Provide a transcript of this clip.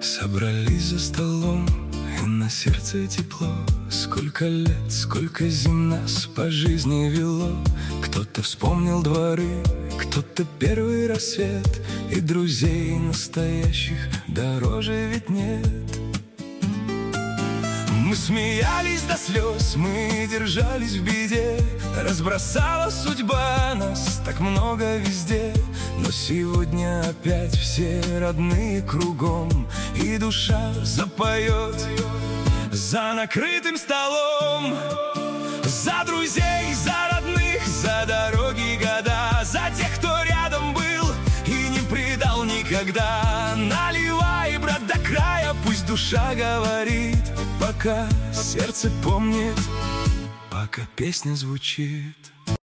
Собрались за столом, и на сердце тепло. Сколько лет, сколько зим нас по жизни вело. Кто-то вспомнил дворы, кто-то первый рассвет. И друзей настоящих дороже ведь нет. Мы смеялись до слез, мы держались в беде. Разбросала судьба нас так много везде. Но сегодня опять все родные кругом, и душа запоет за накрытым столом. За друзей, за родных, за дороги года, за тех, кто рядом был и не предал никогда. Наливай, брат, до края, пусть душа говорит, пока сердце помнит, пока песня звучит.